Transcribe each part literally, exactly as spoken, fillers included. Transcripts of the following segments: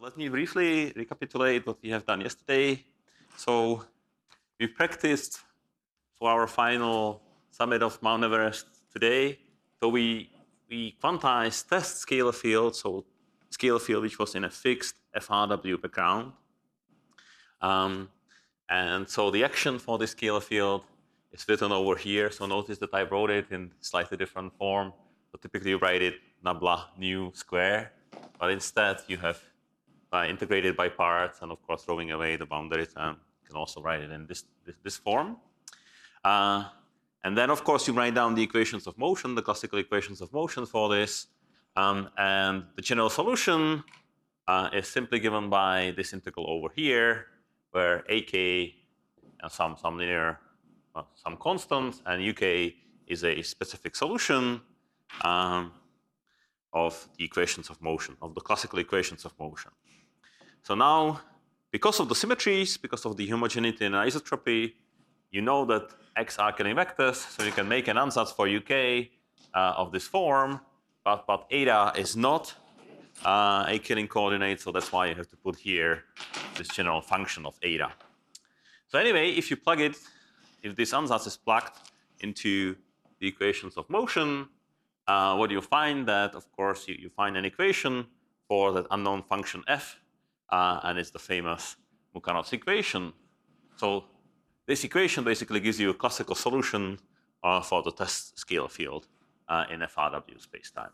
let me briefly recapitulate what we have done yesterday. So we practiced for our final summit of Mount Everest today. So we we quantized test scalar field, so scalar field which was in a fixed F R W background. Um, and so the action for this scalar field is written over here. So notice that I wrote it in slightly different form. So typically you write it nabla nu square, but instead you have uh, integrated by parts, and of course throwing away the boundary term. You can also write it in this this, this form. Uh, and then of course you write down the equations of motion, the classical equations of motion for this, um, and the general solution uh, is simply given by this integral over here, where ak and some some linear well, some constants, and uk is a specific solution um, of the equations of motion, of the classical equations of motion. So now, because of the symmetries, because of the homogeneity and isotropy, you know that x are Killing vectors, so you can make an ansatz for uk uh, of this form, but, but eta is not uh, a Killing coordinate, so that's why you have to put here this general function of eta. So anyway, if you plug it, if this ansatz is plugged into the equations of motion, uh, what you find that, of course, you, you find an equation for that unknown function f, uh, and it's the famous Mukhanov's equation. So this equation basically gives you a classical solution uh, for the test scalar field uh, in F R W spacetime.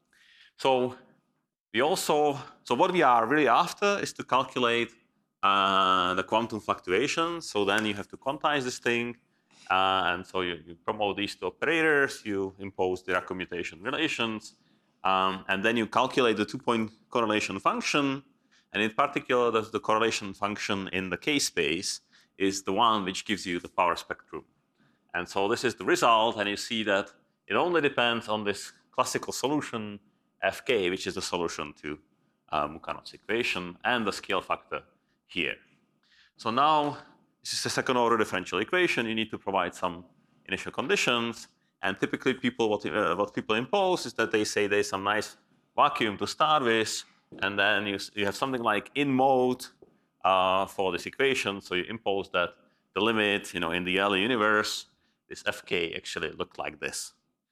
So we also, so what we are really after is to calculate uh, the quantum fluctuations. So then you have to quantize this thing, uh, and so you, you promote these two operators, you impose Dirac commutation relations, um, and then you calculate the two-point correlation function. And in particular, the, the correlation function in the K-space is the one which gives you the power spectrum. And so this is the result, and you see that it only depends on this classical solution Fk, which is the solution to uh, Mukhanov's equation, and the scale factor here. So now, this is a second order differential equation. You need to provide some initial conditions, and typically people, what, uh, what people impose is that they say there's some nice vacuum to start with, and then you, you have something like in mode uh, for this equation. So you impose that the limit, you know, in the early universe, this Fk actually looked like this.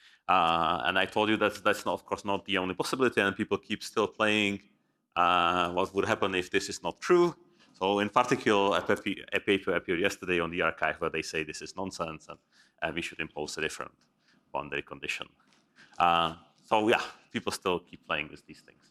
Uh, and I told you that that's not, of course, not the only possibility, and people keep still playing uh, what would happen if this is not true. So in particular, a paper appeared yesterday on the archive where they say this is nonsense, and uh, we should impose a different boundary condition. Uh, so yeah, people still keep playing with these things.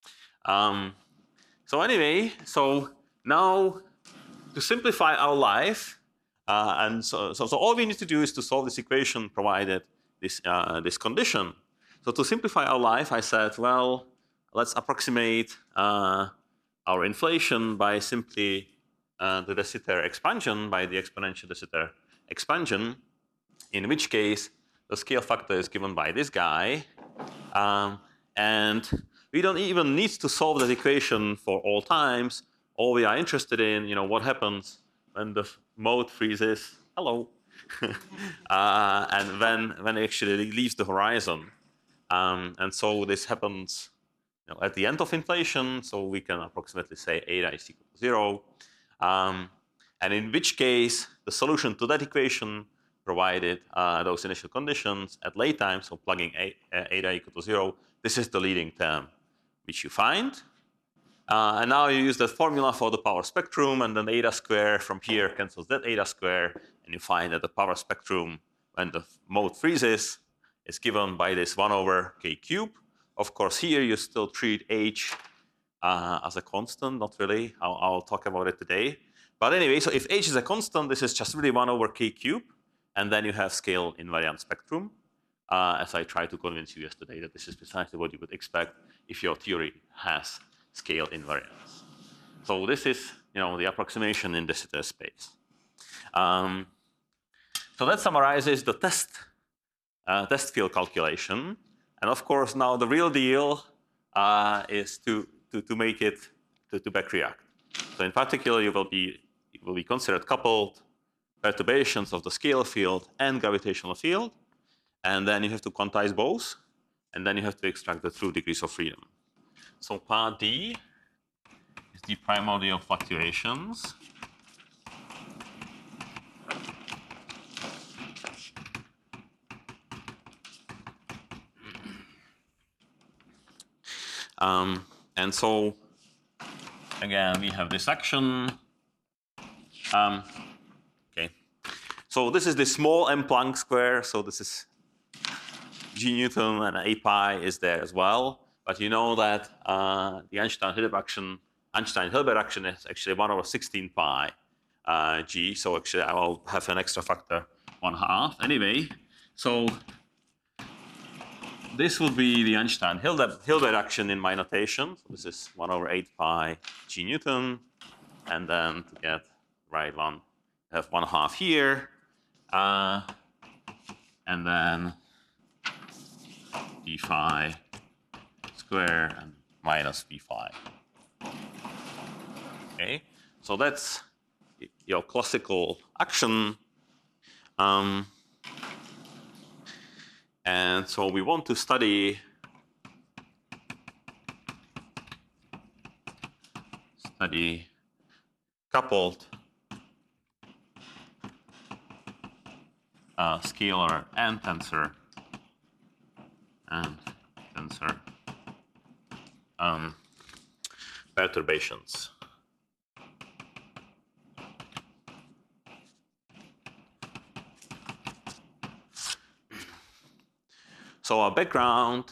Um, so anyway, so now to simplify our life, uh, and so, so, so all we need to do is to solve this equation provided this, uh, this condition. So to simplify our life, I said, well, let's approximate uh, our inflation by simply uh, the de Sitter expansion, by the exponential de Sitter expansion, in which case the scale factor is given by this guy. Um, and we don't even need to solve that equation for all times. All we are interested in, you know, what happens when the mode freezes, hello, uh, and when, when it actually leaves the horizon. Um, and so this happens you know, at the end of inflation, so we can approximately say eta is equal to zero. Um, and in which case, the solution to that equation, provided uh, those initial conditions at late time, so plugging a, uh, eta equal to zero, this is the leading term which you find. Uh, and now you use that formula for the power spectrum, and then eta square from here cancels that eta square, and you find that the power spectrum, when the mode freezes, is given by this one over k cube. Of course, here you still treat h uh, as a constant, not really. I'll, I'll talk about it today. But anyway, so if h is a constant, this is just really one over k cube, and then you have scale invariant spectrum, uh, as I tried to convince you yesterday that this is precisely what you would expect if your theory has scale invariance. So this is, you know, the approximation in de Sitter space. Um, so that summarizes the test uh, test field calculation, and of course now the real deal uh, is to, to to make it to, to back react. So in particular, you will be it will be considered coupled perturbations of the scalar field and gravitational field, and then you have to quantize both, and then you have to extract the true degrees of freedom. So part D the primordial fluctuations. Um, and so, again, we have this action. Um, okay. So this is the small m Planck square. So this is G Newton, and A pi is there as well. But you know that uh, the Einstein-Hilbert action, Einstein-Hilbert action is actually one over sixteen pi uh, g. So actually, I will have an extra factor one half anyway. So this would be the Einstein-Hilbert action in my notation. So this is one over eight pi g Newton, and then to get the right one, I have one half here, uh, and then d phi square and minus b phi. Okay, so that's your classical action. Um, and so we want to study study coupled uh, scalar and tensor and tensor um, perturbations. So our background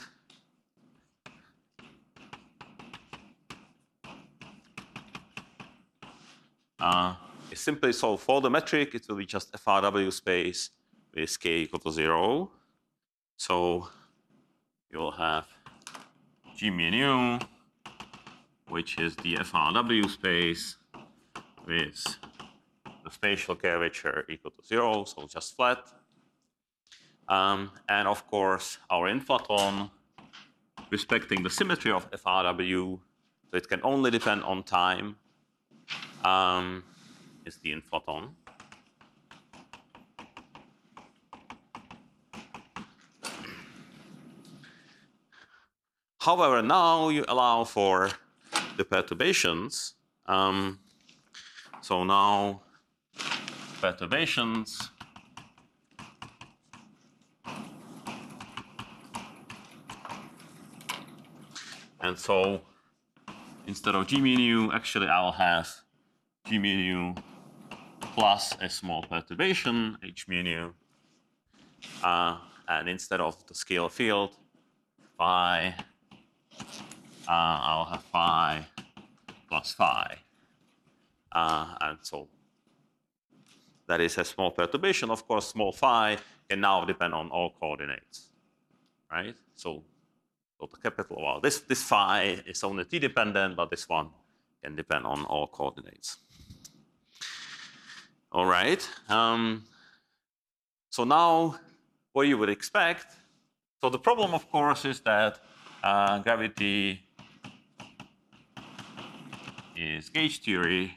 uh, is simply, so for the metric, it will be just F R W space with k equal to zero. So you will have G mu nu, which is the F R W space with the spatial curvature equal to zero, so just flat. Um, and of course, our inflaton, respecting the symmetry of F R W, so it can only depend on time, um, is the inflaton. However, now you allow for the perturbations. Um, so now perturbations and so instead of G mu nu, actually I'll have G mu nu plus a small perturbation, H mu nu. Uh, and instead of the scalar field, phi, uh, I'll have phi plus phi. Uh, and so that is a small perturbation. Of course, small phi can now depend on all coordinates, right? So, so the capital, well, this, this phi is only t dependent, but this one can depend on all coordinates. All right. Um, so now what you would expect. So the problem, of course, is that uh, gravity is gauge theory.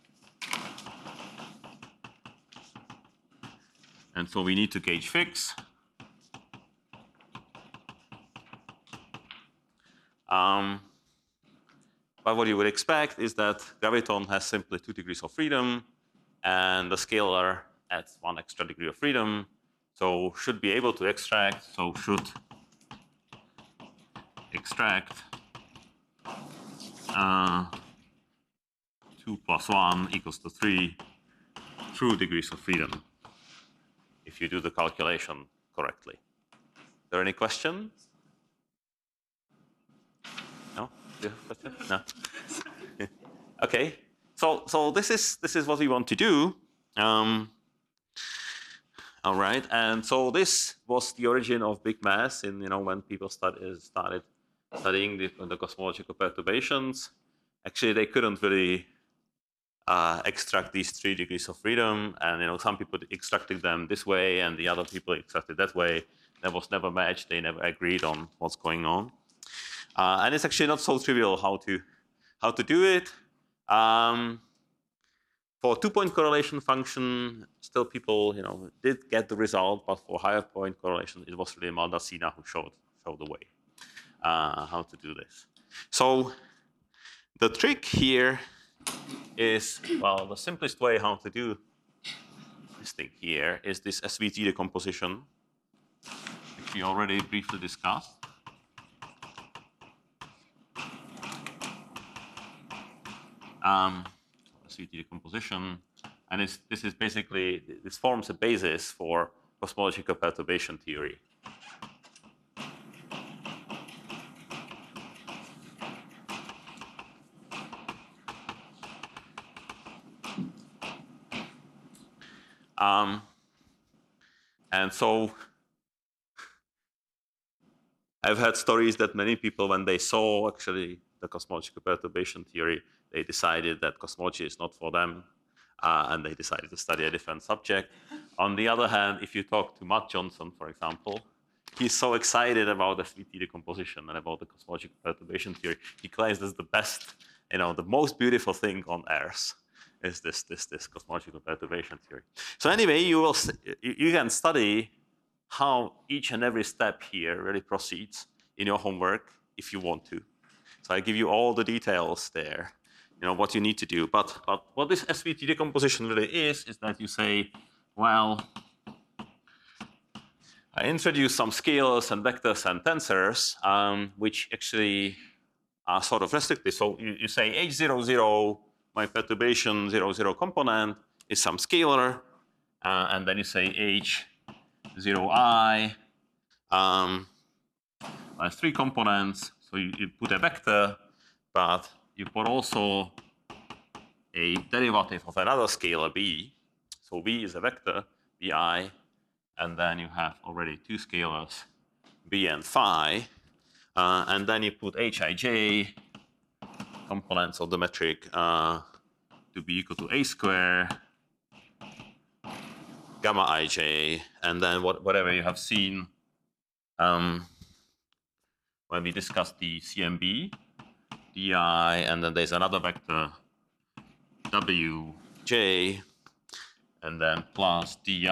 And so we need to gauge fix. Um, but what you would expect is that graviton has simply two degrees of freedom, and the scalar adds one extra degree of freedom. So should be able to extract, so should extract uh, two plus one equals to three true degrees of freedom if you do the calculation correctly. Are there any questions? No? Do you have a question? No? Okay. So so this is this is what we want to do. Um, all right. And so this was the origin of big mass in, you know, when people started started studying the, the cosmological perturbations. Actually, they couldn't really uh, extract these three degrees of freedom, and you know, some people extracted them this way, and the other people extracted that way. That was never matched. They never agreed on what's going on, uh, and it's actually not so trivial how to how to do it. Um, for two-point correlation function, still people, you know, did get the result, but for higher point correlation, it was really Maldacena who showed showed the way uh, how to do this. So the trick here is, well, the simplest way how to do this thing here is this S V T decomposition, which we already briefly discussed. Um, S V T decomposition, and it's, this is basically, this forms a basis for cosmological perturbation theory. Um, and so I've had stories that many people, when they saw actually the cosmological perturbation theory, they decided that cosmology is not for them, uh, and they decided to study a different subject. On the other hand, if you talk to Matt Johnson, for example, he's so excited about S V T decomposition and about the cosmological perturbation theory. He claims this is the best, you know, the most beautiful thing on Earth is this this this cosmological perturbation theory. So anyway, you will you, you can study how each and every step here really proceeds in your homework if you want to. So I give you all the details there, you know, what you need to do. But, but what this S V T decomposition really is, is that you say, well, I introduce some scalars and vectors and tensors, um, which actually are sort of restricted. So you, you say H zero, zero, my perturbation zero, zero component is some scalar, uh, and then you say H zero I um, has three components. So you, you put a vector, but you put also a derivative of another scalar b. So v is a vector, vi, and then you have already two scalars, b and phi, uh, and then you put hij components of the metric uh, to be equal to a square gamma ij, and then what, whatever you have seen um, when we discussed the C M B, di, and then there's another vector wj, and then plus di,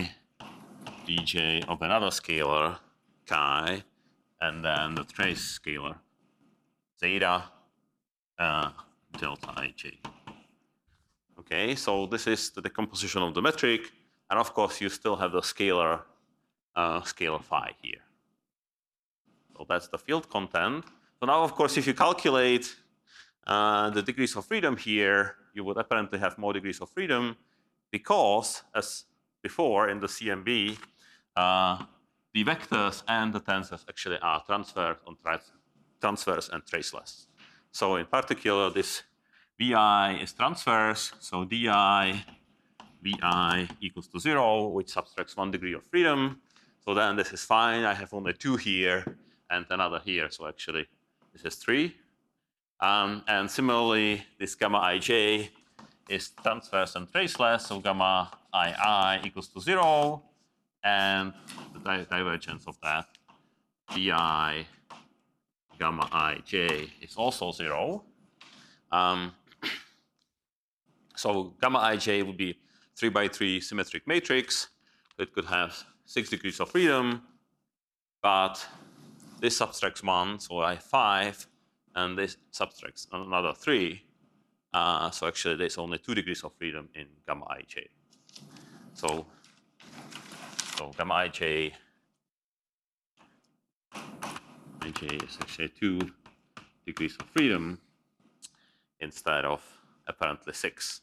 dj of another scalar chi, and then the trace scalar zeta uh, delta ij. Okay, so this is the decomposition of the metric, and of course you still have the scalar uh, scalar phi here. So that's the field content. So now, of course, if you calculate uh, the degrees of freedom here, you would apparently have more degrees of freedom because, as before in the C M B, uh, the vectors and the tensors actually are transverse, on tra transverse and traceless. So in particular, this vi is transverse, so di vi equals to zero, which subtracts one degree of freedom. So then this is fine. I have only two here and another here. So actually, this is three. Um, and similarly, this gamma ij is transverse and traceless. So gamma ii equals to zero. And the di divergence of that, di gamma ij is also zero. Um, so gamma ij would be three by three symmetric matrix. It could have six degrees of freedom, but this subtracts one, so I have five, and this subtracts another three. Uh, so actually, there's only two degrees of freedom in gamma ij. So, so gamma ij, ij is actually two degrees of freedom instead of apparently six.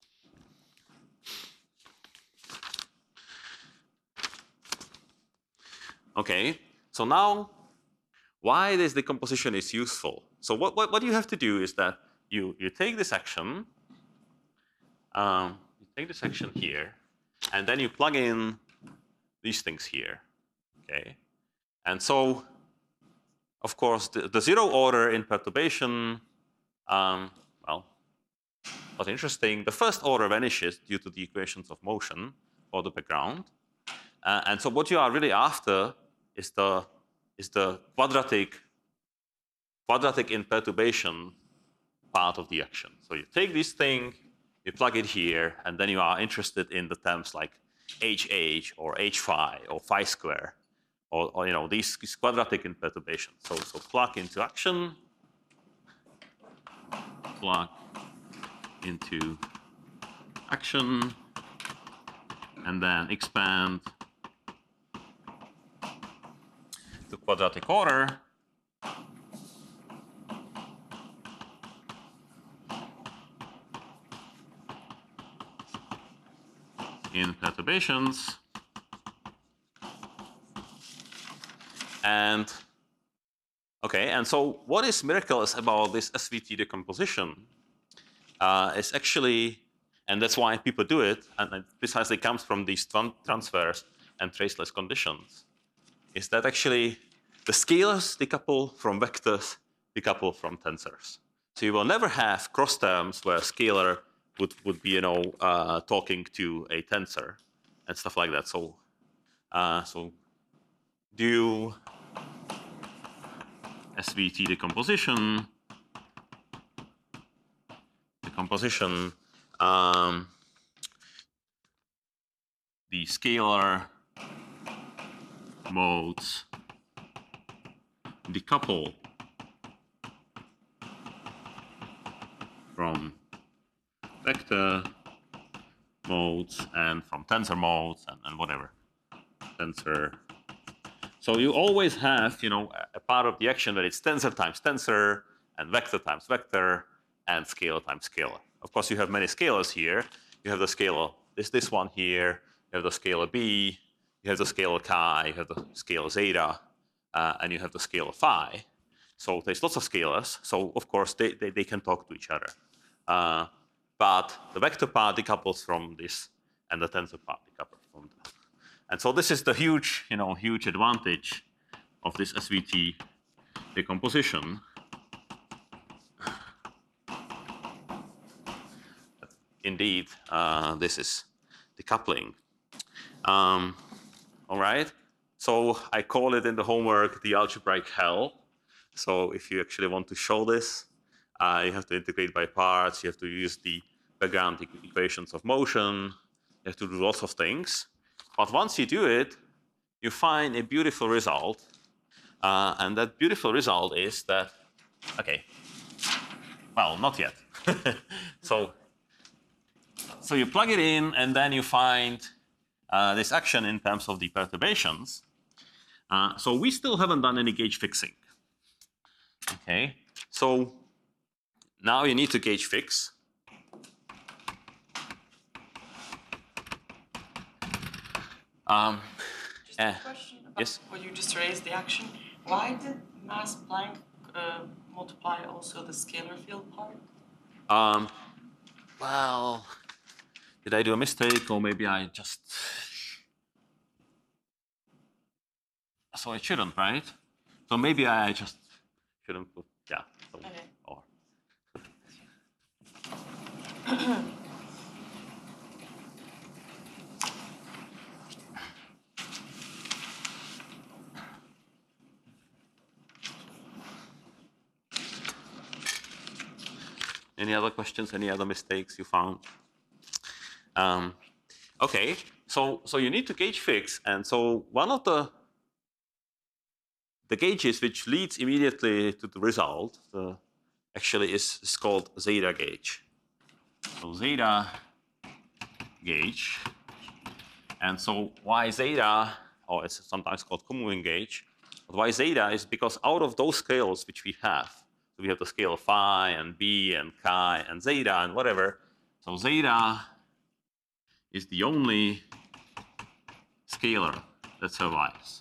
Okay, so now why this decomposition is useful. So what, what, what you have to do is that you, you take this action, um, you take this action here, and then you plug in these things here, okay? And so, of course, the, the zero order in perturbation, um, well, what's interesting, the first order vanishes due to the equations of motion for the background. Uh, and so what you are really after is the is the quadratic quadratic in perturbation part of the action. So you take this thing, you plug it here, and then you are interested in the terms like H H or H phi or phi square, or, or you know these, these quadratic in perturbation. So so plug into action, plug into action, and then expand to quadratic order. In perturbations. And okay, and so what is miraculous about this S V T decomposition uh, is actually, and that's why people do it, and it precisely comes from these transfers and traceless conditions, is that actually the scalars decouple from vectors decouple from tensors. So you will never have cross terms where a scalar would, would be, you know, uh, talking to a tensor and stuff like that. So, uh, so do S V T decomposition, decomposition, um, the scalar modes decouple from vector modes and from tensor modes and, and whatever tensor. So you always have, you know, a part of the action that it's tensor times tensor and vector times vector and scalar times scalar. Of course, you have many scalars here. You have the scalar, this this one here. You have the scalar b. You have the scalar chi. You have the scalar zeta, uh, and you have the scalar phi. So there's lots of scalars. So of course they they, they can talk to each other. Uh, but the vector part decouples from this, and the tensor part decouples from that. And so this is the huge, you know, huge advantage of this S V T decomposition. Indeed, uh, this is decoupling. Um, all right. So I call it in the homework the algebraic hell. So if you actually want to show this, uh, you have to integrate by parts. You have to use the background e equations of motion. You have to do lots of things. But once you do it, you find a beautiful result. Uh, and that beautiful result is that, okay, well, not yet. so, so you plug it in, and then you find uh, this action in terms of the perturbations. Uh, so we still haven't done any gauge fixing. Okay, so now you need to gauge fix. Um, just a question about yes? what you just raised, the action. Why did Max Planck uh, multiply also the scalar field part? Um, well, did I do a mistake, or maybe I just... So I shouldn't, right? So maybe I just shouldn't put, yeah. So, okay. Or. Any other questions? Any other mistakes you found? Um, okay, so so you need to gauge fix, and so one of the the gauges which leads immediately to the result uh, actually is, is called zeta gauge. So zeta gauge, and so why zeta, or it's sometimes called comoving gauge, but why zeta is because out of those scales which we have, so we have the scale phi and b and chi and zeta and whatever, so zeta is the only scalar that survives.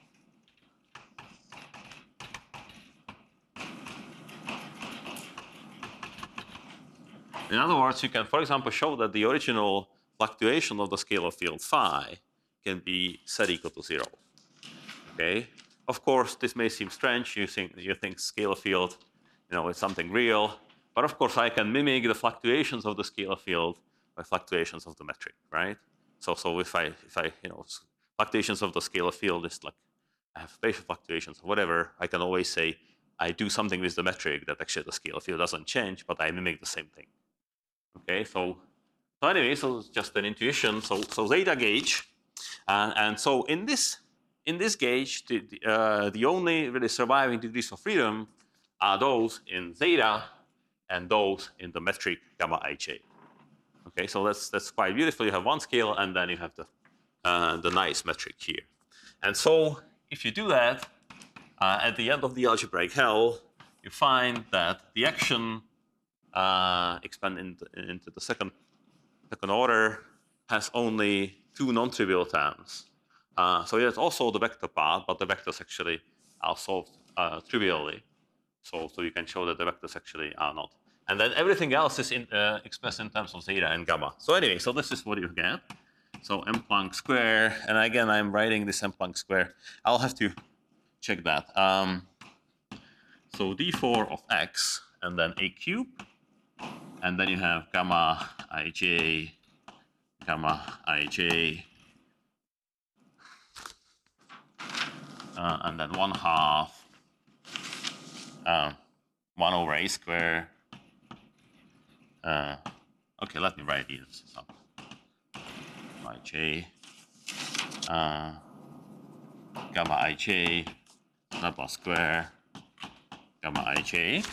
In other words, you can, for example, show that the original fluctuation of the scalar field phi can be set equal to zero. Okay. Of course, this may seem strange. You think you think scalar field, you know, is something real, but of course, I can mimic the fluctuations of the scalar field by fluctuations of the metric, right? So, so if I if I you know fluctuations of the scalar field is like I have spatial fluctuations or whatever, I can always say I do something with the metric that actually the scalar field doesn't change, but I mimic the same thing. Okay, so so anyway, so it's just an intuition. So so zeta gauge, uh, and so in this in this gauge, the the, uh, the only really surviving degrees of freedom are those in zeta and those in the metric gamma ij. Okay, so that's that's quite beautiful. You have one scale, and then you have the uh, the nice metric here. And so if you do that, uh, at the end of the algebraic hell, you find that the action uh, expand into, into the second second order has only two non-trivial terms. Uh, so there's also the vector part, but the vectors actually are solved uh, trivially. So, so you can show that the vectors actually are not. And then everything else is in, uh, expressed in terms of zeta and gamma. So anyway, so this is what you get. So m Planck square, and again, I'm writing this m Planck square. I'll have to check that. Um, so d four of x, and then a cube, and then you have gamma ij, gamma ij, uh, and then one half, uh, one over a square. Uh, okay, let me write these. So, ij, uh, gamma ij, Laplace square, gamma ij.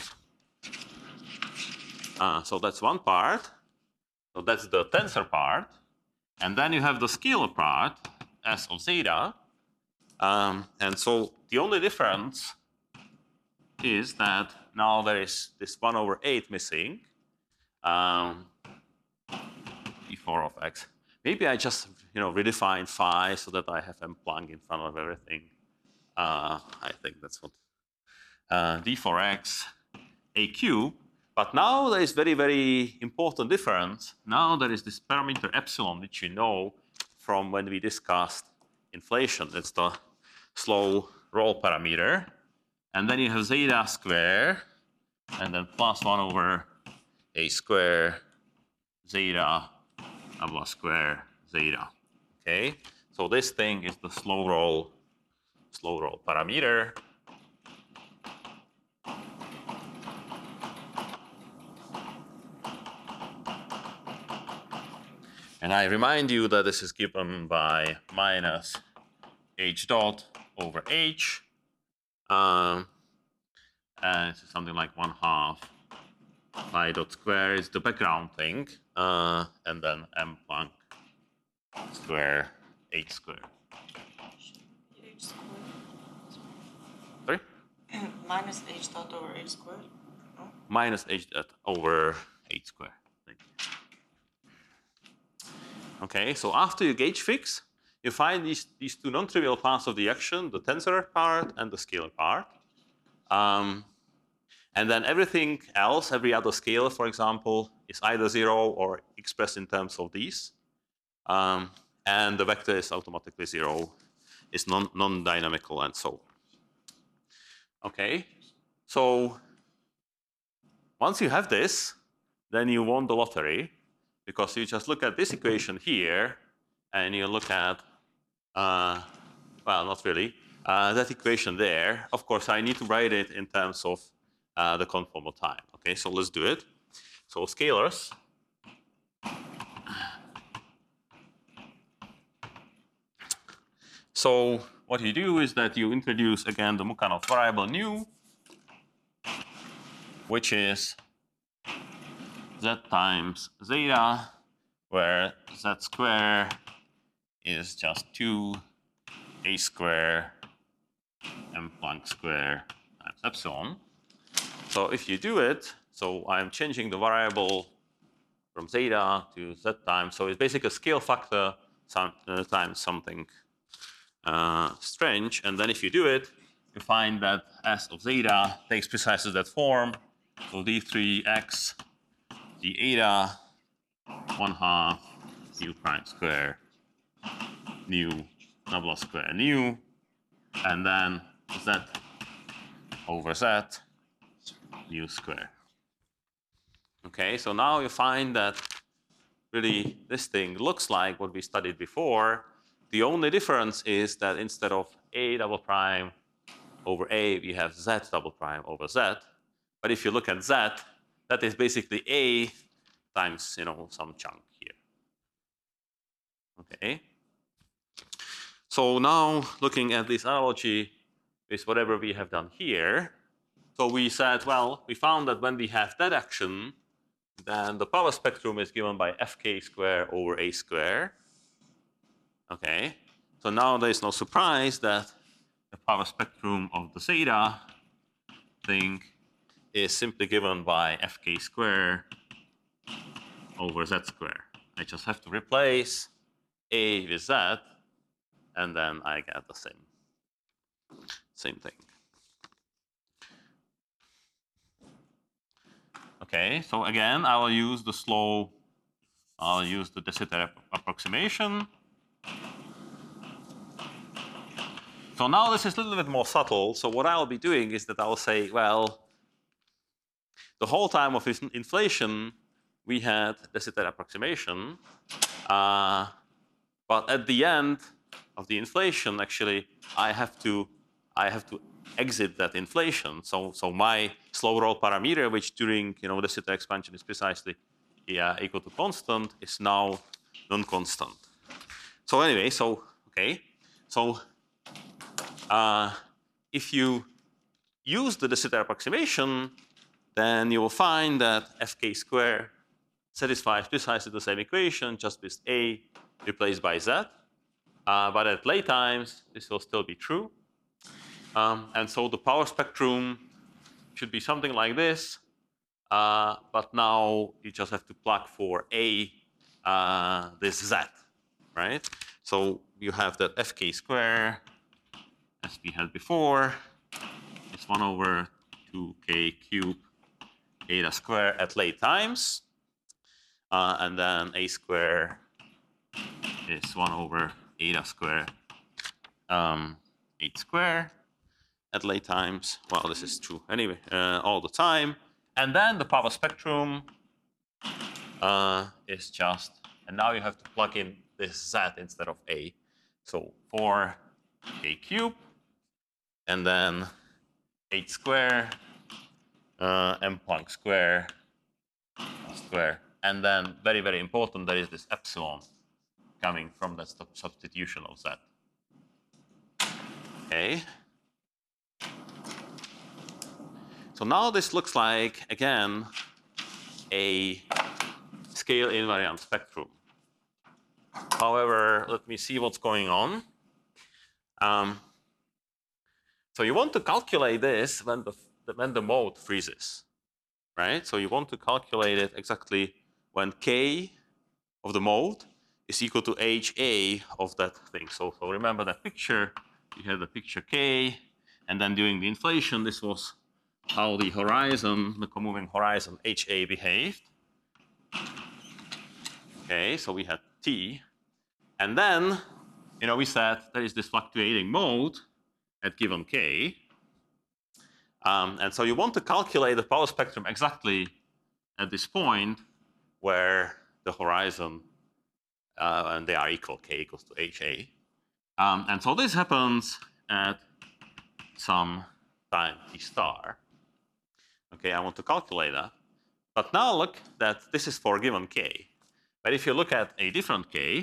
Uh, so that's one part. So that's the tensor part. And then you have the scalar part, S of zeta. Um, and so the only difference is that now there is this one over eight missing. Um, d four of x. Maybe I just you know redefine phi so that I have m Planck in front of everything. Uh, I think that's what uh, d four x a cube. But now there is very very important difference. Now there is this parameter epsilon, which you know from when we discussed inflation. It's the slow roll parameter, and then you have zeta square, and then plus one over a square zeta abla square zeta. Okay, so this thing is the slow roll, slow roll parameter. And I remind you that this is given by minus h dot over h, um, and it's something like one half phi dot square is the background thing, uh, and then m Planck square h square. H squared. Sorry? Minus h dot over h squared. No? Minus h dot over h square. Okay, so after you gauge fix, you find these, these two non-trivial parts of the action, the tensor part and the scalar part. Um, and then everything else, every other scalar, for example, is either zero or expressed in terms of these. Um, and the vector is automatically zero, is non, non-dynamical and so on. Okay, so once you have this, then you won the lottery, because you just look at this equation here, and you look at, uh, well, not really, uh, that equation there. Of course, I need to write it in terms of uh, the conformal time. Okay, so let's do it. So scalars. So what you do is that you introduce again the Mukhanov variable nu, which is z times zeta, where z square is just two a square m Planck square times epsilon. So if you do it, so I'm changing the variable from zeta to z times. So it's basically a scale factor some, uh, times something uh, strange. And then if you do it, you find that S of zeta takes precisely that form. So d three x d eta one half nu prime square nu nabla square nu, and then z over z nu square. Okay, so now you find that really this thing looks like what we studied before. The only difference is that instead of a double prime over a, we have z double prime over z. But if you look at z, that is basically a times you know some chunk here. Okay. So now looking at this analogy with whatever we have done here, so we said, well, we found that when we have that action, then the power spectrum is given by fk square over a square. Okay, so now there's no surprise that the power spectrum of the zeta thing is simply given by fk square over z square. I just have to replace a with z, and then I get the same, same thing. Okay, so again, I will use the slow, I'll use the de Sitter approximation. So now this is a little bit more subtle. So what I'll be doing is that I'll say, well, the whole time of inflation, we had de Sitter approximation. Uh, but at the end of the inflation, actually, I have to, I have to exit that inflation. So, so my slow roll parameter, which during you know de Sitter expansion is precisely yeah, equal to constant, is now non-constant. So anyway, so okay, so uh, if you use the de Sitter approximation, then you will find that fk square satisfies precisely the same equation, just with a replaced by z. Uh, but at late times, this will still be true. Um, and so the power spectrum should be something like this. Uh, but now you just have to plug for a uh, this z, right? So you have that fk square, as we had before, is one over two k cube eta square at late times. Uh, and then a square is one over eta square um, eight square at late times. Well, this is true anyway, uh, all the time. And then the power spectrum uh, is just, and now you have to plug in this z instead of a. So four k cube, and then eight square, uh, m Planck square, square. And then very, very important, there is this epsilon coming from the substitution of z. Okay. So now this looks like, again, a scale invariant spectrum. However, let me see what's going on. Um, so you want to calculate this when the, when the mode freezes, right? So you want to calculate it exactly when k of the mode is equal to ha of that thing. So, so remember that picture, you had the picture k, and then during the inflation, this was how the horizon, the comoving horizon ha behaved. Okay, so we had t, and then, you know, we said there is this fluctuating mode at given k, um, and so you want to calculate the power spectrum exactly at this point where the horizon uh, and they are equal, k equals to ha, um, and so this happens at some time t star. Okay, I want to calculate that. But now look that this is for given k. But if you look at a different k,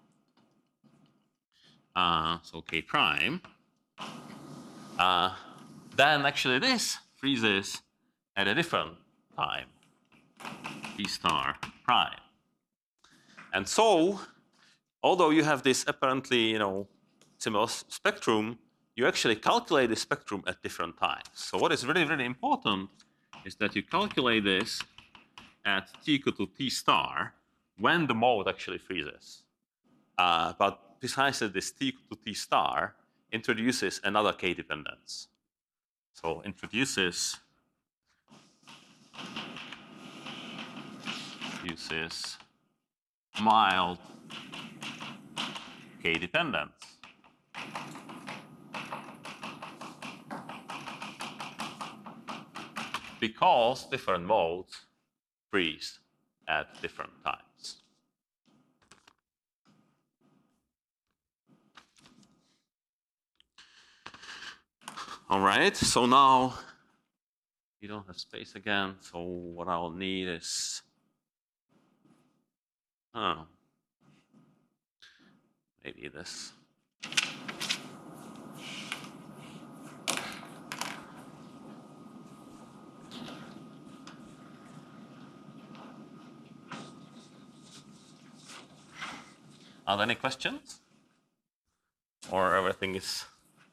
uh, so k prime, uh, then actually this freezes at a different time, t star prime. And so, although you have this apparently, you know, similar spectrum, you actually calculate the spectrum at different times. So what is really, really important is that you calculate this at t equal to t star when the mode actually freezes. Uh, but precisely this t equal to t star introduces another k dependence. So introduces uses mild k dependence. Because different modes freeze at different times. All right, so now you don't have space again, so what I'll need is, oh, maybe this. Are there any questions? Or everything is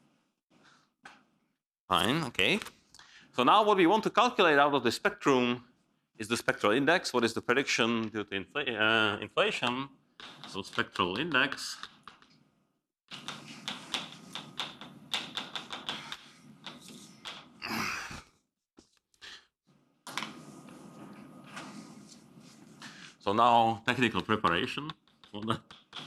fine? Okay. So now what we want to calculate out of the spectrum is the spectral index. What is the prediction due to infl uh, inflation? So spectral index. So now technical preparation for the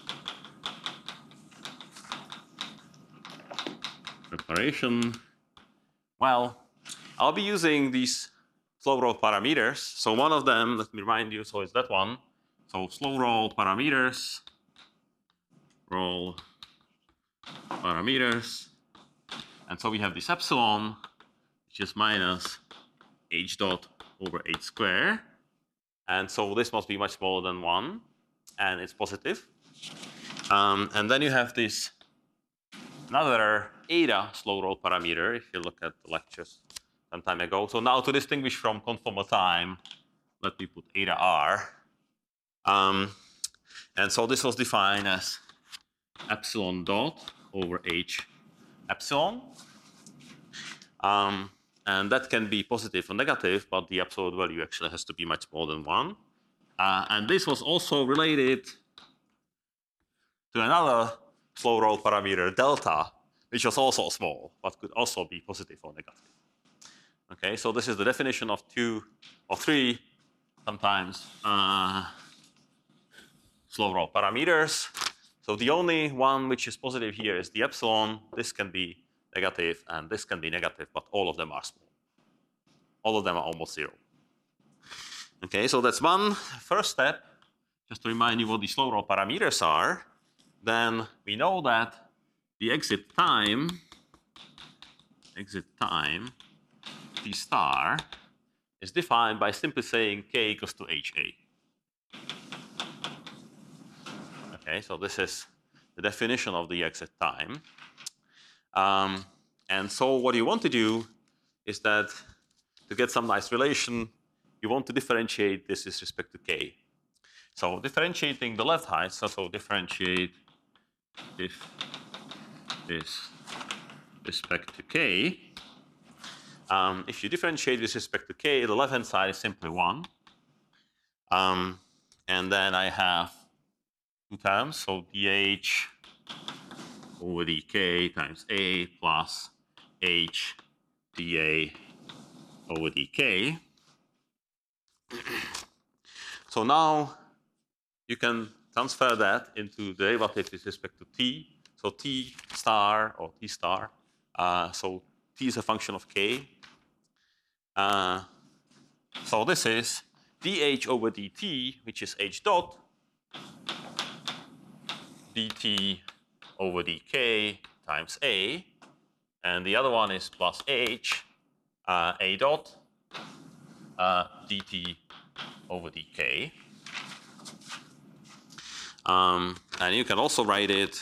preparation. Well, I'll be using these slow roll parameters. So one of them, let me remind you, so it's that one. So slow roll parameters, roll parameters. And so we have this epsilon, which is minus h dot over h square. And so this must be much smaller than one, and it's positive. Um, and then you have this another eta slow roll parameter, if you look at the lectures some time ago. So now to distinguish from conformal time, let me put eta r. Um, and so this was defined as epsilon dot over h epsilon. Um, and that can be positive or negative, but the absolute value actually has to be much more than one. Uh, and this was also related to another slow roll parameter, delta, which was also small, but could also be positive or negative. Okay, so this is the definition of two or three, sometimes, uh, slow roll parameters. So the only one which is positive here is the epsilon. This can be negative, and this can be negative, but all of them are small. All of them are almost zero. Okay, so that's one first step. Just to remind you what the slow roll parameters are, then we know that the exit time, exit time, T star, is defined by simply saying k equals to H A. Okay, so this is the definition of the exit time. Um, and so what you want to do is that to get some nice relation, you want to differentiate this with respect to k. So differentiating the left height, so, so differentiate if this respect to k. Um, if you differentiate with respect to k, the left-hand side is simply one. Um, and then I have two terms, so dh over dk times a plus h dA over dk. So now you can transfer that into derivative with respect to t. So t star or t star. Uh, so t is a function of k. Uh, so this is dh over dt, which is h dot, dt over dk times a, and the other one is plus h, uh, a dot, uh, dt over dk. Um, and you can also write it.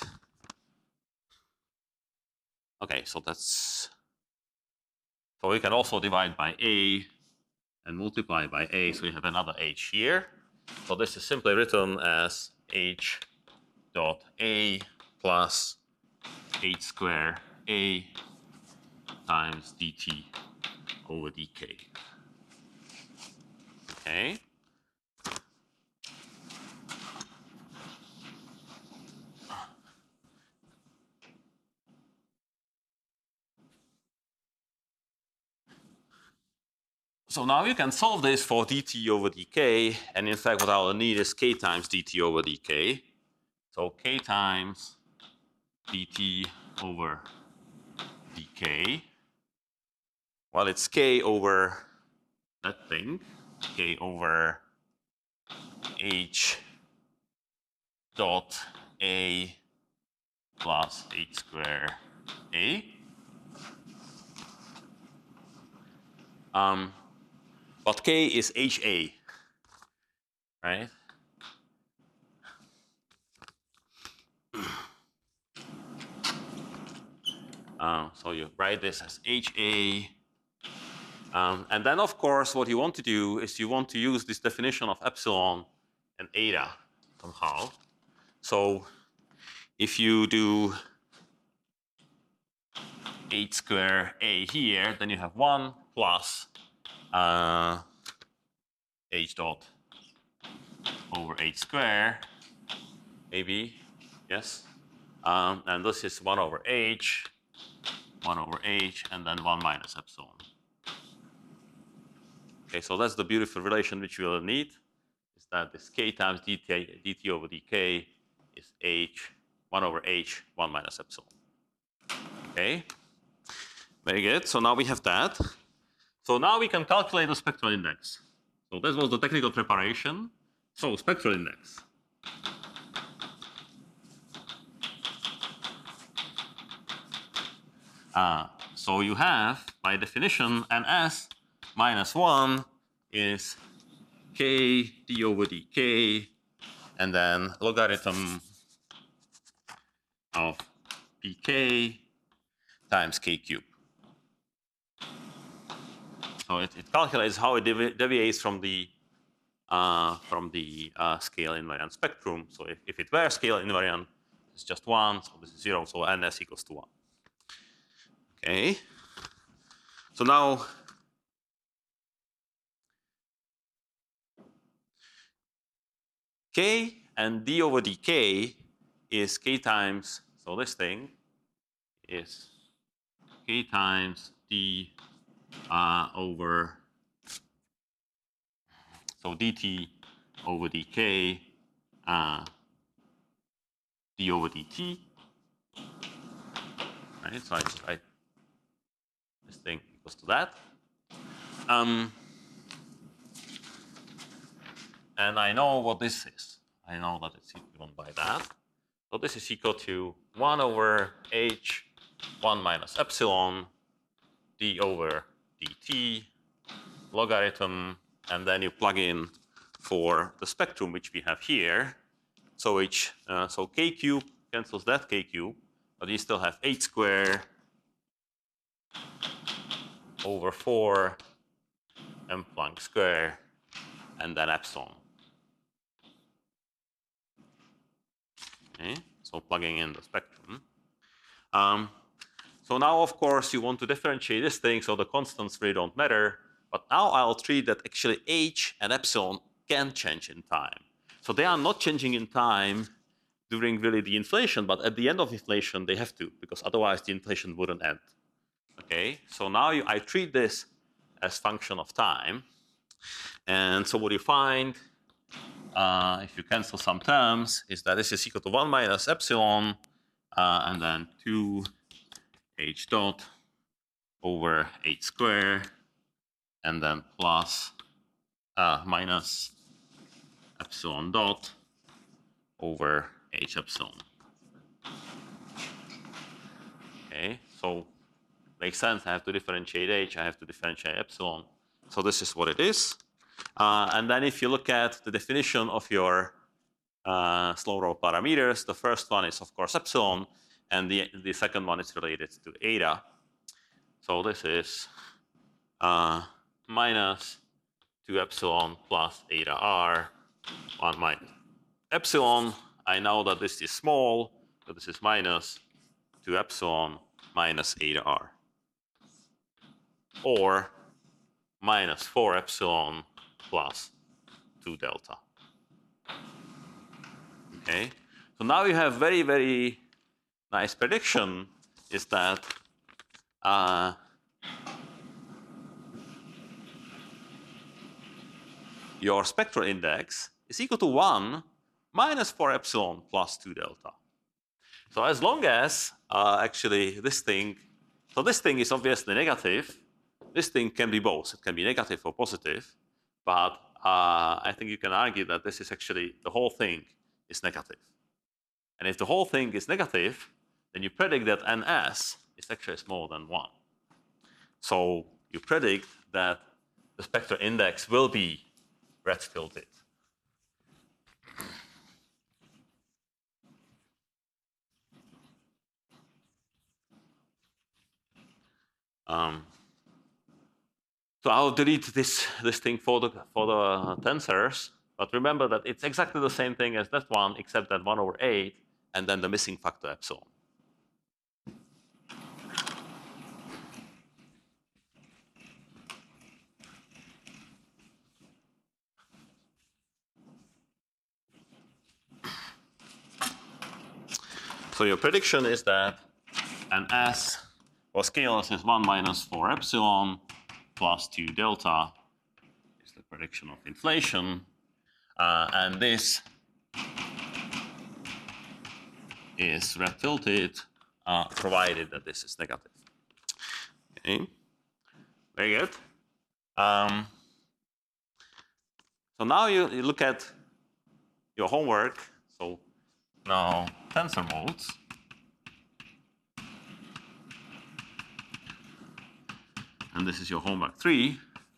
Okay, so that's. So we can also divide by a and multiply by a, so we have another h here. So this is simply written as h dot a plus h square a times dt over dk. Okay. So now you can solve this for dt over dk, and in fact what I'll need is k times dt over dk. So k times dt over dk, well, it's k over that thing, k over h dot a plus h square a. Um, but k is ha, right? Uh, so you write this as ha. Um, and then, of course, what you want to do is you want to use this definition of epsilon and eta somehow. So if you do h square a here, then you have one plus uh, h dot over h square, maybe, yes. Um, and this is one over h, one over h, and then one minus epsilon. Okay, so that's the beautiful relation which we'll need, is that this k times dt, dt over dk is h, one over h, one minus epsilon. Okay, very good. So now we have that. So now we can calculate the spectral index. So this was the technical preparation. So spectral index. Uh, so you have, by definition, ns minus one is k d over dk, and then logarithm of pk times k cubed. So it, it calculates how it devi deviates from the uh, from the uh, scale invariant spectrum. So if, if it were scale invariant, it's just one. So this is zero. So ns equals to one. Okay. So now k and d over dk is k times. So this thing is k times d uh, over. So dt over dk, uh, d over dt, right? So I just write this thing equals to that. Um, and I know what this is. I know that it's given by that. So this is equal to one over h, one minus epsilon, d over dt, logarithm, and then you plug in for the spectrum which we have here. So h, uh, so k cube cancels that k cube, but you still have h square over four m Planck square, and then epsilon. Okay, so plugging in the spectrum. Um, so now, of course, you want to differentiate this thing, so the constants really don't matter. But now I'll treat that actually h and epsilon can change in time. So they are not changing in time during really the inflation, but at the end of inflation, they have to, because otherwise the inflation wouldn't end. Okay, so now you, I treat this as function of time. And so what you find, uh, if you cancel some terms, is that this is equal to one minus epsilon, uh, and then two h dot over h square, and then plus uh, minus epsilon dot over h epsilon. Okay, so makes sense. I have to differentiate h, I have to differentiate epsilon. So this is what it is. Uh, and then if you look at the definition of your uh, slow roll parameters, the first one is, of course, epsilon, and the, the second one is related to eta. So this is uh, minus two epsilon plus eta r, one minus epsilon. I know that this is small, so this is minus two epsilon minus eta r, or minus four epsilon plus two delta. Okay, so now you have very, very nice prediction, is that uh, your spectral index is equal to one minus four epsilon plus two delta. So as long as uh, actually this thing, so this thing is obviously negative. This thing can be both. It can be negative or positive, but uh, I think you can argue that this is actually, the whole thing is negative. And if the whole thing is negative, then you predict that ns is actually smaller than one. So you predict that the spectral index will be red tilted. Um, so I'll delete this this thing for the for the tensors, But remember that it's exactly the same thing as that one, except that one over eight, and then the missing factor epsilon. So your prediction is that an S for scalars is one minus four epsilon plus two delta is the prediction of inflation. Uh, and this is red tilted, uh, provided that this is negative. Okay, very good. Um, so now you, you look at your homework. So now tensor modes. And this is your homework three.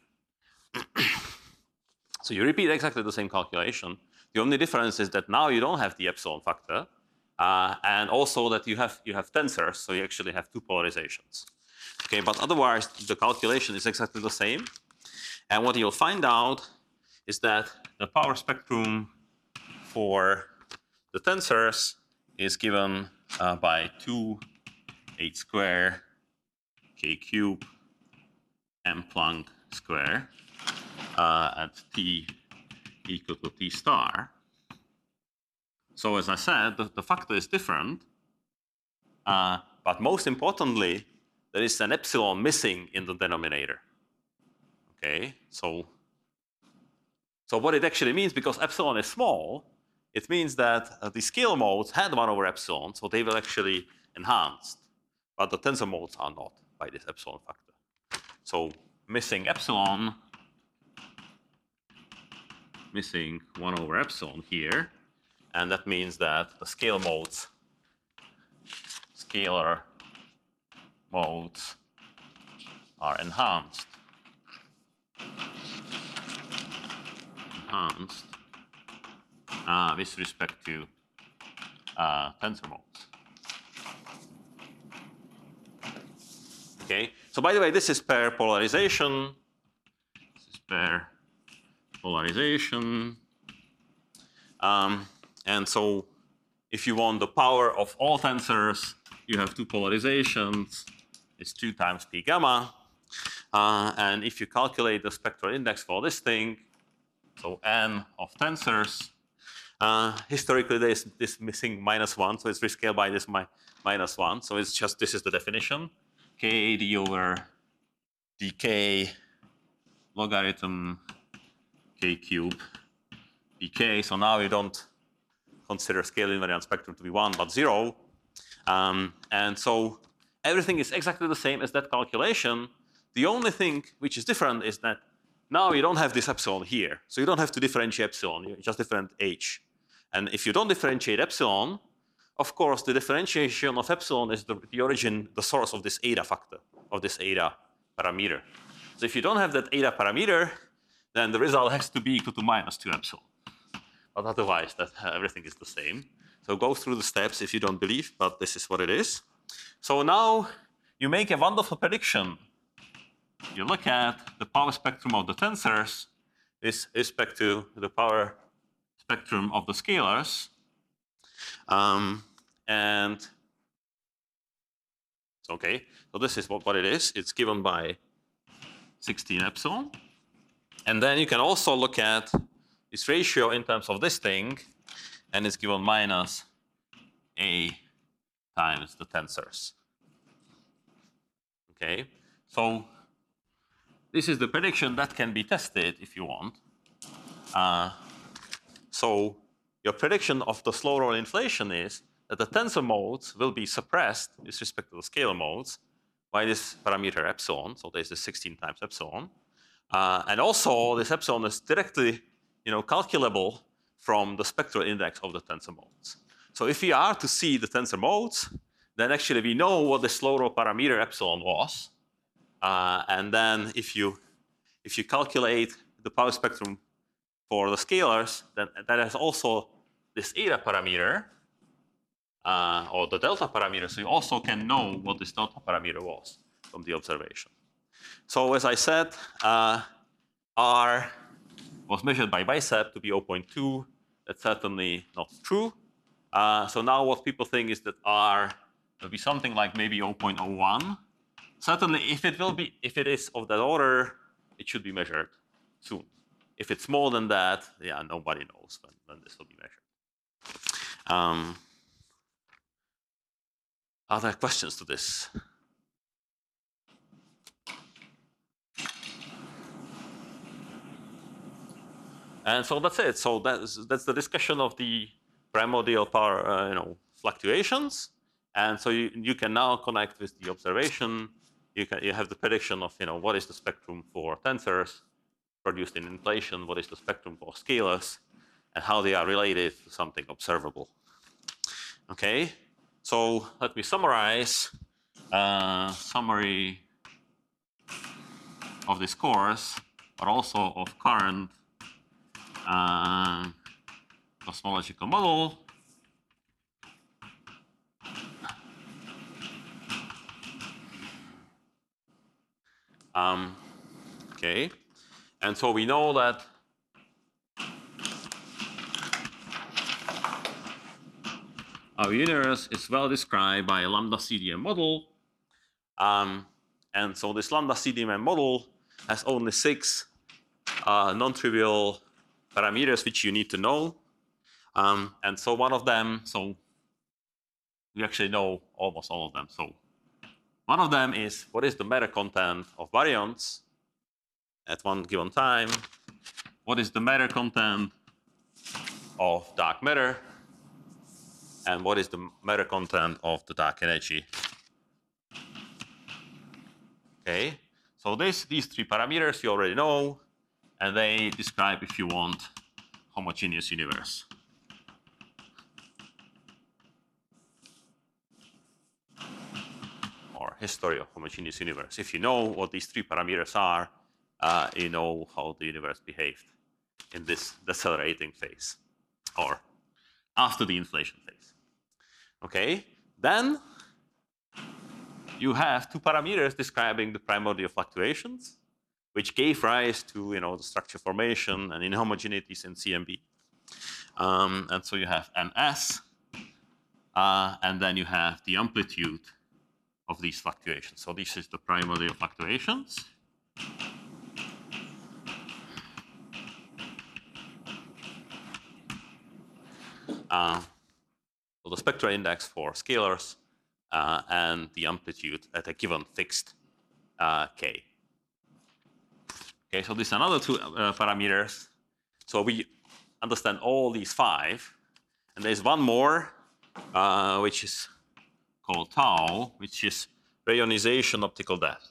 So you repeat exactly the same calculation. The only difference is that now you don't have the epsilon factor, uh, and also that you have you have tensors, so you actually have two polarizations. Okay, but otherwise the calculation is exactly the same. And what you'll find out is that the power spectrum for the tensors is given uh, by two h square k cube m Planck square uh, at t equal to t star. So as I said, the, the factor is different, uh, but most importantly, there is an epsilon missing in the denominator. Okay, so so what it actually means, because epsilon is small, it means that uh, the scale modes had one over epsilon, so they will actually enhanced, but the tensor modes are not by this epsilon factor. So missing epsilon, missing one over epsilon here, and that means that the scale modes, scalar modes are enhanced. Enhanced uh, with respect to uh, tensor modes. Okay, so by the way, this is pair polarization. This is pair polarization. Um, and so if you want the power of all tensors, you have two polarizations. It's two times p gamma. Uh, and if you calculate the spectral index for this thing, so n of tensors, uh, historically there's this missing minus one, so it's rescaled by this mi minus one. So it's just, this is the definition. K d over dk logarithm k cube dk. So now you don't consider scale invariant spectrum to be one, but zero. Um, and so everything is exactly the same as that calculation. The only thing which is different is that now you don't have this epsilon here. So you don't have to differentiate epsilon, you just different h. And if you don't differentiate epsilon, of course, the differentiation of epsilon is the, the origin, the source of this eta factor, of this eta parameter. So if you don't have that eta parameter, then the result has to be equal to minus two epsilon. But otherwise, that uh, everything is the same. So go through the steps if you don't believe, but this is what it is. So now you make a wonderful prediction. You look at the power spectrum of the tensors with respect to the power spectrum of the scalars. Um, and okay, so this is what, what it is. It's given by sixteen epsilon. And then you can also look at this ratio in terms of this thing, and it's given minus a times the tensors. Okay, so this is the prediction that can be tested if you want. Uh, so your prediction of the slow roll inflation is that the tensor modes will be suppressed with respect to the scalar modes by this parameter epsilon. So there's this sixteen times epsilon. Uh, and also this epsilon is directly, you know, calculable from the spectral index of the tensor modes. So if we are to see the tensor modes, then actually we know what the slow roll parameter epsilon was. Uh, and then if you if you calculate the power spectrum for the scalars, then that has also this eta parameter uh, or the delta parameter. So you also can know what this delta parameter was from the observation. So as I said, uh, our was measured by bicep to be zero point two. That's certainly not true. Uh, so now what people think is that R will be something like maybe zero point zero one. Certainly, if it will be, if it is of that order, it should be measured soon. If it's more than that, yeah, nobody knows when, when this will be measured. Um, are there questions to this? And so that's it. So that's that's the discussion of the primordial power, uh, you know, fluctuations. And so you, you can now connect with the observation. You can you have the prediction of, you know, what is the spectrum for tensors produced in inflation, what is the spectrum for scalars, and how they are related to something observable. Okay, so let me summarize. Uh, summary of this course, but also of current uh, cosmological model. Um, okay, and so we know that our universe is well described by a lambda C D M model. Um, and so this lambda C D M model has only six uh, non-trivial parameters which you need to know. Um, and so one of them, so we actually know almost all of them. So one of them is what is the matter content of baryons at one given time? What is the matter content of dark matter? And what is the matter content of the dark energy? Okay, so this, these three parameters you already know, and they describe, if you want, homogeneous universe. Or history of homogeneous universe. If you know what these three parameters are, uh, you know how the universe behaved in this decelerating phase, or after the inflation phase. Okay, then you have two parameters describing the primordial fluctuations, which gave rise to, you know, the structure formation and inhomogeneities in C M B. Um, and so you have N S, uh, and then you have the amplitude of these fluctuations. So this is the primordial fluctuations. Uh, so the spectral index for scalars uh, and the amplitude at a given fixed uh, k. Okay, so these are another two uh, parameters. So we understand all these five, and there's one more, uh, which is called tau, which is reionization optical depth.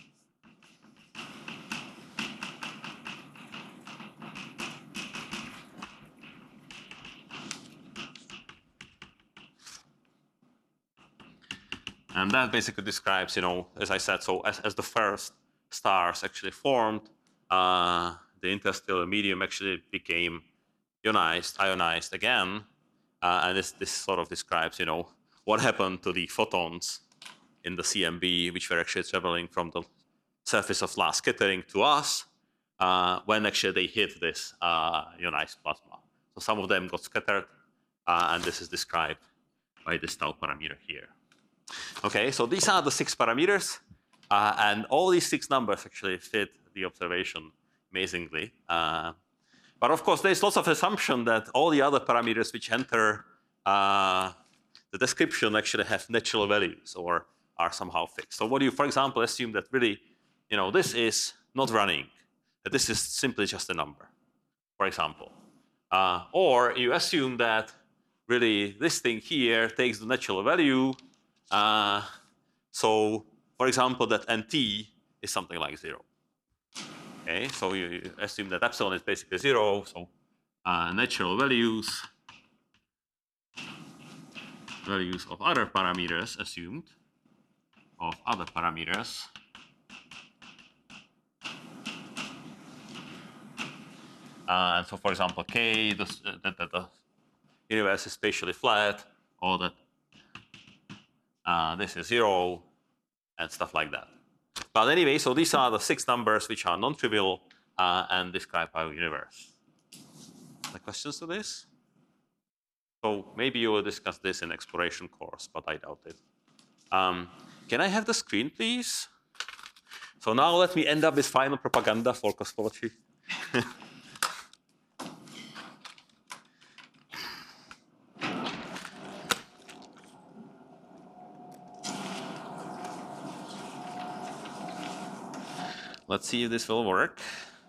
And that basically describes, you know, as I said, so as, as the first stars actually formed, uh, the interstellar medium actually became ionized, ionized again. Uh, and this, this sort of describes, you know, what happened to the photons in the C M B, which were actually traveling from the surface of last scattering to us, uh, when actually they hit this uh, ionized plasma. So some of them got scattered, uh, and this is described by this tau parameter here. Okay, so these are the six parameters, uh, and all these six numbers actually fit the observation amazingly. Uh, but of course, there's lots of assumption that all the other parameters which enter uh, the description actually have natural values or are somehow fixed. So what do you, for example, assume that really, you know, this is not running, that this is simply just a number, for example. Uh, or you assume that really this thing here takes the natural value. Uh, so, for example, that N T is something like zero. Okay, so you, you assume that epsilon is basically zero. So uh, natural values, values of other parameters assumed, of other parameters. Uh, and so, for example, k, this, uh, that, that the universe is spatially flat, or that uh, this is zero, and stuff like that. But anyway, so these are the six numbers which are non-trivial uh, and describe our universe. Any questions to this? So maybe you will discuss this in exploration course, but I doubt it. Um, can I have the screen, please? So now let me end up with final propaganda for cosmology. Let's see if this will work.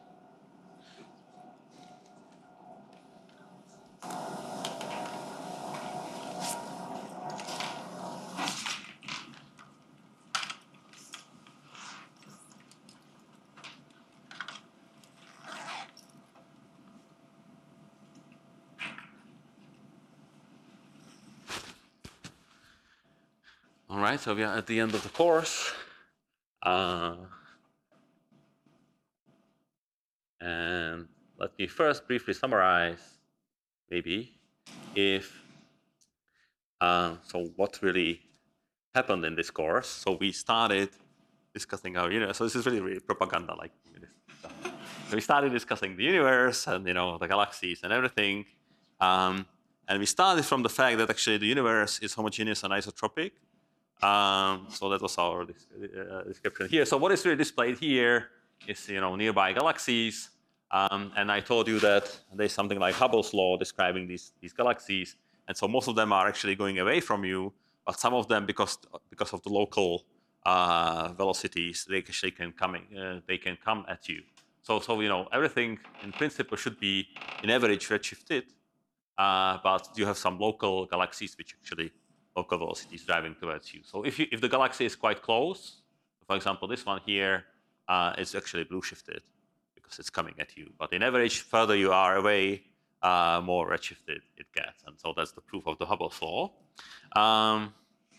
All right, so we are at the end of the course. Uh, and let me first briefly summarize, maybe, if uh, so what really happened in this course. So we started discussing our universe. So this is really, really propaganda, like. So we started discussing the universe and you know the galaxies and everything, um, and we started from the fact that actually the universe is homogeneous and isotropic. Um, so that was our uh, description here. So what is really displayed here is you know nearby galaxies, um, and I told you that there's something like Hubble's law describing these these galaxies, and so most of them are actually going away from you, but some of them because because of the local uh, velocities they actually can coming uh, they can come at you. So so you know everything in principle should be in average redshifted, uh, but you have some local galaxies which actually local velocity is driving towards you. So if you if the galaxy is quite close, for example, this one here uh, is actually blue shifted because it's coming at you. But in average, further you are away, uh, more redshifted it gets, and so that's the proof of the Hubble's law. Um,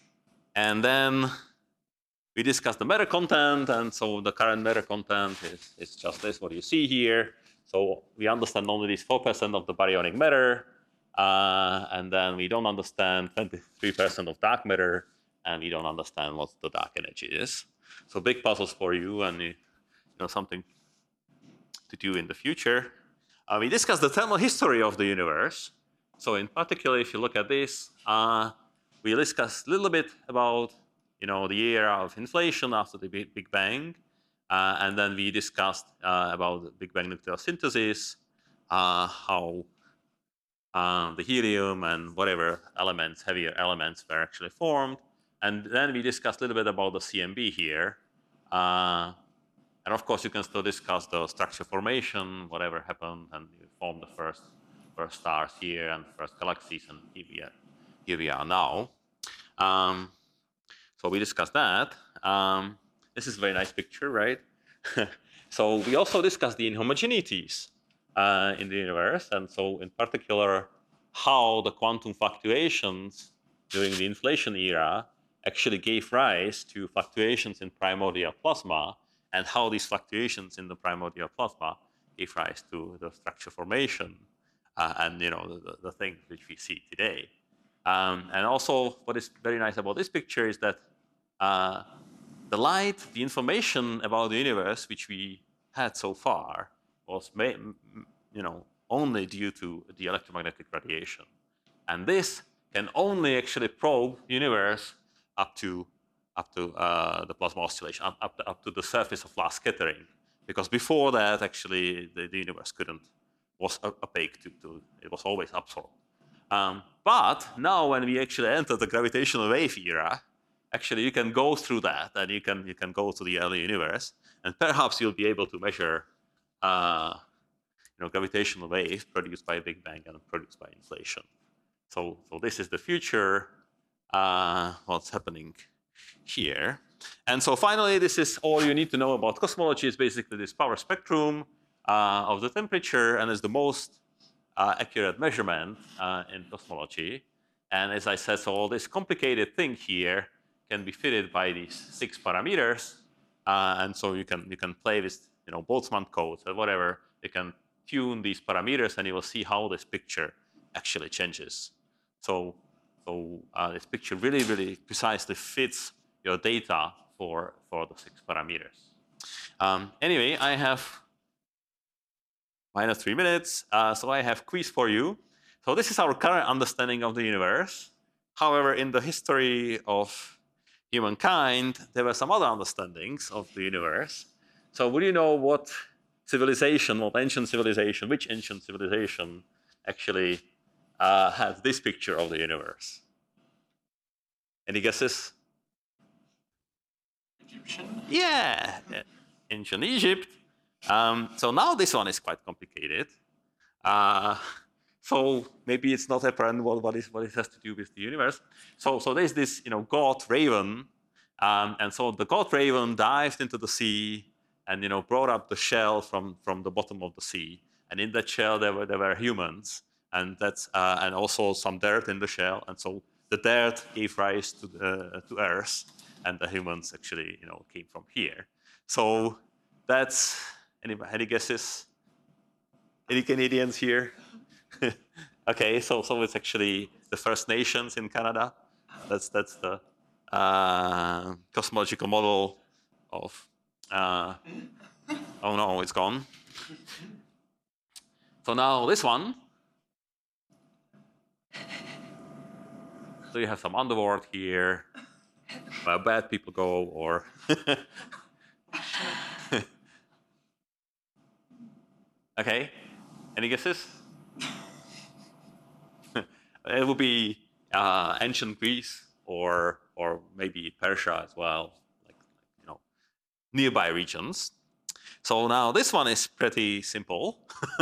and then we discussed the matter content, and so the current matter content is, is just this, what you see here. So we understand only this four percent of the baryonic matter, uh, and then we don't understand twenty-three percent of dark matter, and we don't understand what the dark energy is. So big puzzles for you, and you know something to do in the future. Uh, we discussed the thermal history of the universe. So in particular, if you look at this, uh, we discussed a little bit about you know the era of inflation after the Big Bang, uh, and then we discussed uh, about Big Bang nucleosynthesis, uh, how uh, the helium and whatever elements, heavier elements, were actually formed, and then we discussed a little bit about the C M B here. Uh, and of course, you can still discuss the structure formation, whatever happened, and you form the first first stars here and first galaxies, and here we are, here we are now. Um, so we discussed that. Um, this is a very nice picture, right? So we also discussed the inhomogeneities uh, in the universe, and so in particular, how the quantum fluctuations during the inflation era actually gave rise to fluctuations in primordial plasma, and how these fluctuations in the primordial plasma gave rise to the structure formation uh, and you know the, the things which we see today. Um, and also, what is very nice about this picture is that uh, the light, the information about the universe which we had so far was, you know, only due to the electromagnetic radiation, and this can only actually probe the universe up to up to uh, the plasma oscillation, up, up, to, up to the surface of last scattering, because before that, actually, the, the universe couldn't was opaque to, to it was always absorbed. Um, but now, when we actually enter the gravitational wave era, actually you can go through that, and you can you can go to the early universe, and perhaps you'll be able to measure, uh, you know, gravitational waves produced by Big Bang and produced by inflation. So, so this is the future. Uh, what's happening here? And so finally, this is all you need to know about cosmology. Is basically this power spectrum uh, of the temperature, and is the most uh, accurate measurement uh, in cosmology. And as I said, so all this complicated thing here can be fitted by these six parameters, uh, and so you can you can play with you know Boltzmann codes or whatever. You can tune these parameters, and you will see how this picture actually changes. So so uh, this picture really really precisely fits your data for for the six parameters. Um, anyway, I have minus three minutes. Uh, so I have quiz for you. So this is our current understanding of the universe. However, in the history of humankind, there were some other understandings of the universe. So would you know what civilization, what ancient civilization, which ancient civilization actually uh, has this picture of the universe? Any guesses? Egyptian. Yeah, ancient Egypt. Um, so now this one is quite complicated. Uh, so maybe it's not apparent what, what, is, what it has to do with the universe. So, so there's this, you know, god raven, um, and so the god raven dived into the sea and, you know, brought up the shell from, from the bottom of the sea. And in that shell there were there were humans, and that's uh, and also some dirt in the shell. And so the dirt gave rise to uh, to Earth, and the humans actually, you know, came from here. So that's any any guesses? Any Canadians here? Okay, so so it's actually the First Nations in Canada. That's that's the uh, cosmological model of. Uh, oh no, it's gone. So now this one. So you have some underworld here, where bad people go, or. Okay, any guesses? It would be uh, ancient Greece, or or maybe Persia as well, like, you know, nearby regions. So now this one is pretty simple.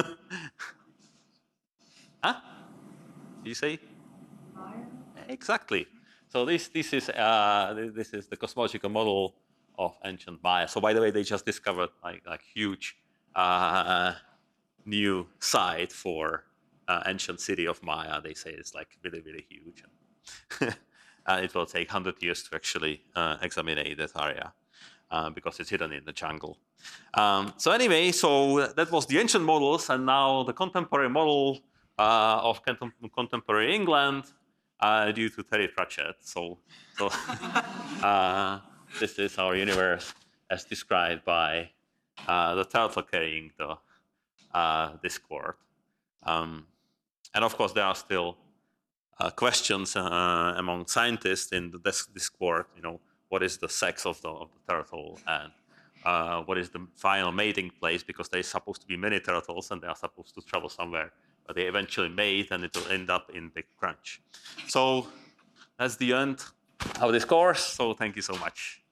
Huh? Did you say? Exactly. So this this is uh, this is the cosmological model of ancient Maya. So by the way, they just discovered like like huge uh, new site for uh, ancient city of Maya. They say it's like really really huge. And it will take one hundred years to actually uh, examine that area uh, because it's hidden in the jungle. Um, so anyway, so that was the ancient models, and now the contemporary model uh, of contem contemporary England uh, due to Terry Pratchett. So, so uh, this is our universe as described by uh, the turtle carrying the uh, Discord. Um, and of course, there are still uh, questions uh, among scientists in the Discord. You know, what is the sex of the, of the turtle, and uh, what is the final mating place? Because there's supposed to be many turtles, and they are supposed to travel somewhere, but they eventually mate, and it will end up in Big Crunch. So that's the end of this course. So thank you so much.